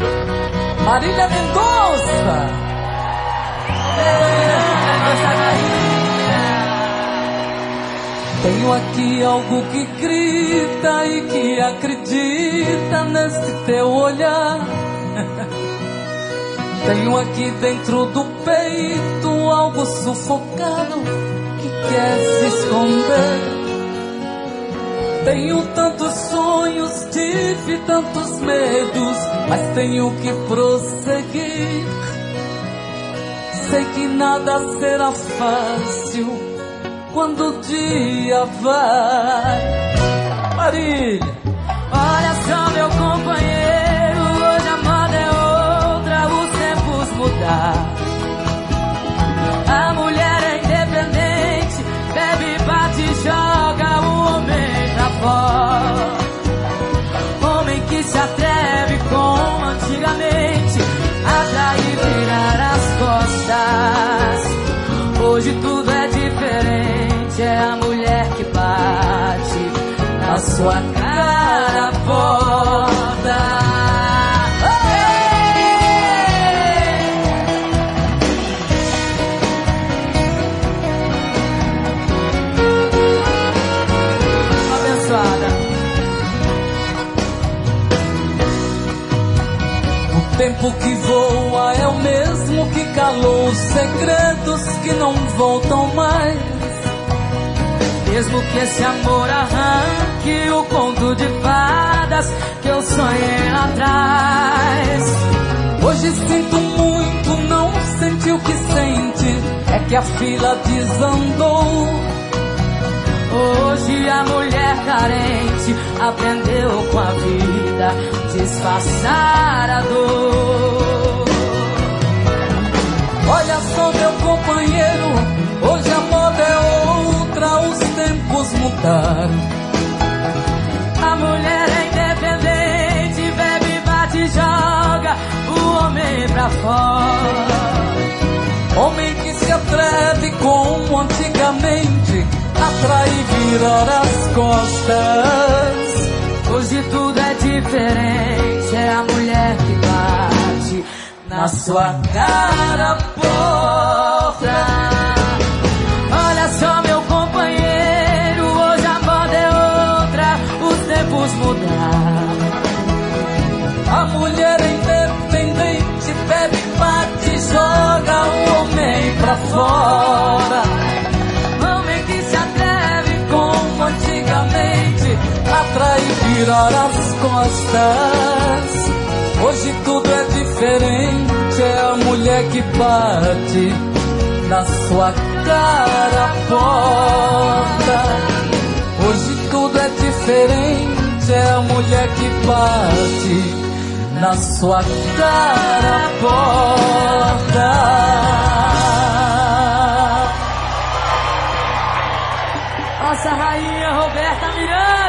Marília Mendonça. Tenho aqui algo que grita e que acredita nesse teu olhar. Tenho aqui dentro do peito algo sufocado que quer se esconder. Tenho tantos sonhos, tive tantos medos, mas tenho que prosseguir. Sei que nada será fácil quando o dia vai. Marília. Olha só, meu companheiro, hoje a moda é outra, os tempos mudaram. A mulher é independente, bebe, bate e joga o homem pra fora. Homem que se atreve como antigamente, atrair e virar as costas. Hoje tudo é diferente, é a mulher que bate na sua cara a porta. Abençoada. O tempo que voa é o mesmo que calou os segredos que não voltam mais. Mesmo que esse amor arranque o conto de fadas que eu sonhei lá atrás. Hoje sinto muito, não senti o que sente, é que a fila desandou. Hoje a mulher carente aprendeu com a vida disfarçar a dor. Olha só, meu companheiro, hoje a moda é outra, os tempos mudaram. A mulher é independente, bebe, bate e joga o homem pra fora. Homem que se atreve como antigamente, atrai e virar as costas. Hoje tudo é diferente, é a mulher que bate na sua cara a porta. Olha só, meu companheiro, hoje a moda é outra, os tempos mudaram. A mulher é independente, bebe, bate e joga o homem pra fora. Homem que se atreve Como antigamente, atrai e virar as costas. Hoje tudo é diferente, é a mulher que bate na sua cara a porta. Hoje tudo é diferente, é a mulher que bate na sua cara a porta. nossa rainha Roberta Miranda.